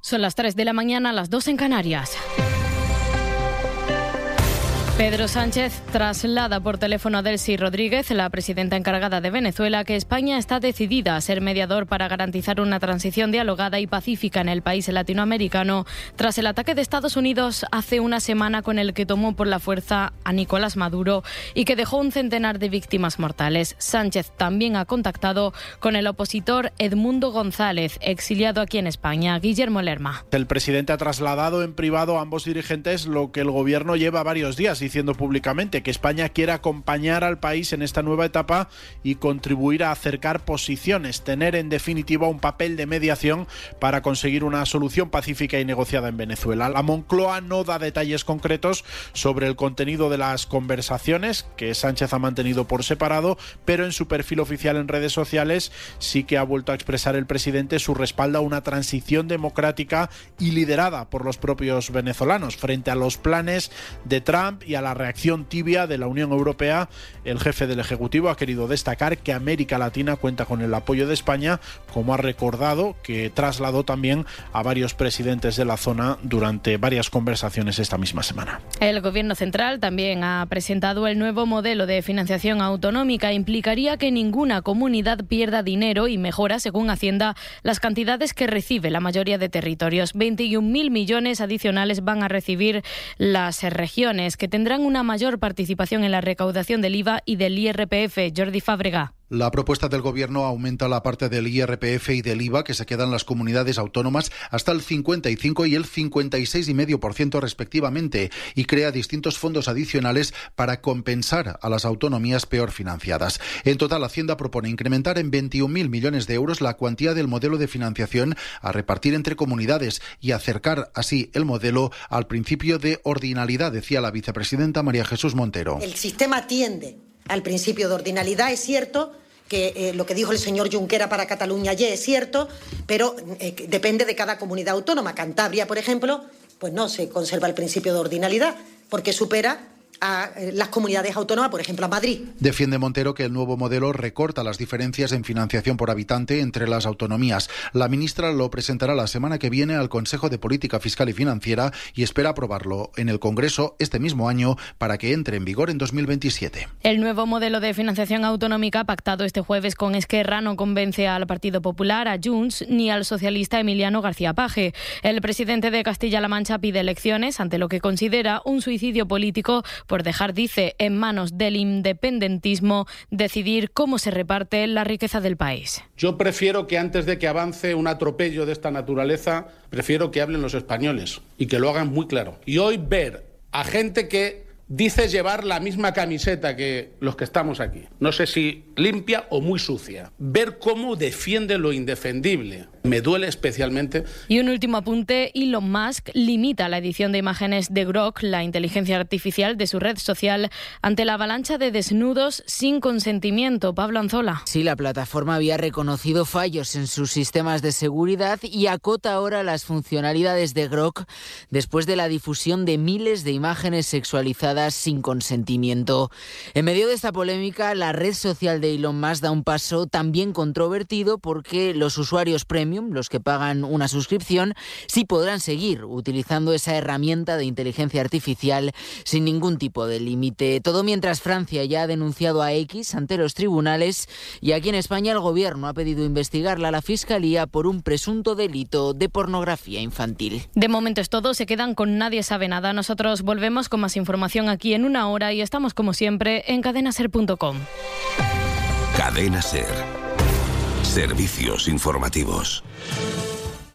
Son las 3 de la mañana, las 2 en Canarias. Pedro Sánchez traslada por teléfono a Delcy Rodríguez, la presidenta encargada de Venezuela, que España está decidida a ser mediador para garantizar una transición dialogada y pacífica en el país latinoamericano tras el ataque de Estados Unidos hace una semana con el que tomó por la fuerza a Nicolás Maduro y que dejó un centenar de víctimas mortales. Sánchez también ha contactado con el opositor Edmundo González, exiliado aquí en España. Guillermo Lerma. El presidente ha trasladado en privado a ambos dirigentes lo que el gobierno lleva varios días diciendo públicamente, que España quiere acompañar al país en esta nueva etapa y contribuir a acercar posiciones, tener en definitiva un papel de mediación para conseguir una solución pacífica y negociada en Venezuela. La Moncloa no da detalles concretos sobre el contenido de las conversaciones que Sánchez ha mantenido por separado, pero en su perfil oficial en redes sociales sí que ha vuelto a expresar el presidente su respaldo a una transición democrática y liderada por los propios venezolanos frente a los planes de Trump y a la reacción tibia de la Unión Europea. El jefe del Ejecutivo ha querido destacar que América Latina cuenta con el apoyo de España, como ha recordado que trasladó también a varios presidentes de la zona durante varias conversaciones esta misma semana. El Gobierno central también ha presentado el nuevo modelo de financiación autonómica. Implicaría que ninguna comunidad pierda dinero y mejora, según Hacienda, las cantidades que recibe la mayoría de territorios. 21.000 millones adicionales van a recibir las regiones, que tendrán una mayor participación en la recaudación del IVA y del IRPF. Jordi Fábrega. La propuesta del Gobierno aumenta la parte del IRPF y del IVA que se quedan las comunidades autónomas hasta el 55 y el 56,5% respectivamente y crea distintos fondos adicionales para compensar a las autonomías peor financiadas. En total, Hacienda propone incrementar en 21.000 millones de euros la cuantía del modelo de financiación a repartir entre comunidades y acercar así el modelo al principio de ordinalidad, decía la vicepresidenta María Jesús Montero. El sistema atiende al principio de ordinalidad, es cierto que lo que dijo el señor Junquera para Cataluña ayer es cierto, pero depende de cada comunidad autónoma. Cantabria, por ejemplo, pues no se conserva el principio de ordinalidad porque supera a las comunidades autónomas, por ejemplo, a Madrid. Defiende Montero que el nuevo modelo recorta las diferencias en financiación por habitante entre las autonomías. La ministra lo presentará la semana que viene al Consejo de Política Fiscal y Financiera y espera aprobarlo en el Congreso este mismo año para que entre en vigor en 2027. El nuevo modelo de financiación autonómica pactado este jueves con Esquerra no convence al Partido Popular, a Junts ni al socialista Emiliano García Paje. El presidente de Castilla-La Mancha pide elecciones ante lo que considera un suicidio político por dejar, dice, en manos del independentismo decidir cómo se reparte la riqueza del país. Yo prefiero que antes de que avance un atropello de esta naturaleza, prefiero que hablen los españoles y que lo hagan muy claro. Y hoy ver a gente que dice llevar la misma camiseta que los que estamos aquí, no sé si limpia o muy sucia, ver cómo defiende lo indefendible, me duele especialmente. Y un último apunte, Elon Musk limita la edición de imágenes de Grok, la inteligencia artificial de su red social, ante la avalancha de desnudos sin consentimiento. Pablo Anzola. Sí, la plataforma había reconocido fallos en sus sistemas de seguridad y acota ahora las funcionalidades de Grok después de la difusión de miles de imágenes sexualizadas sin consentimiento. En medio de esta polémica, la red social de Elon Musk da un paso también controvertido porque los usuarios premium, los que pagan una suscripción, sí podrán seguir utilizando esa herramienta de inteligencia artificial sin ningún tipo de límite. Todo mientras Francia ya ha denunciado a X ante los tribunales y aquí en España el Gobierno ha pedido investigarla a la Fiscalía por un presunto delito de pornografía infantil. De momento es todo, se quedan con Nadie Sabe Nada. Nosotros volvemos con más información aquí en una hora y estamos como siempre en cadenaser.com. Cadena Ser. Servicios informativos.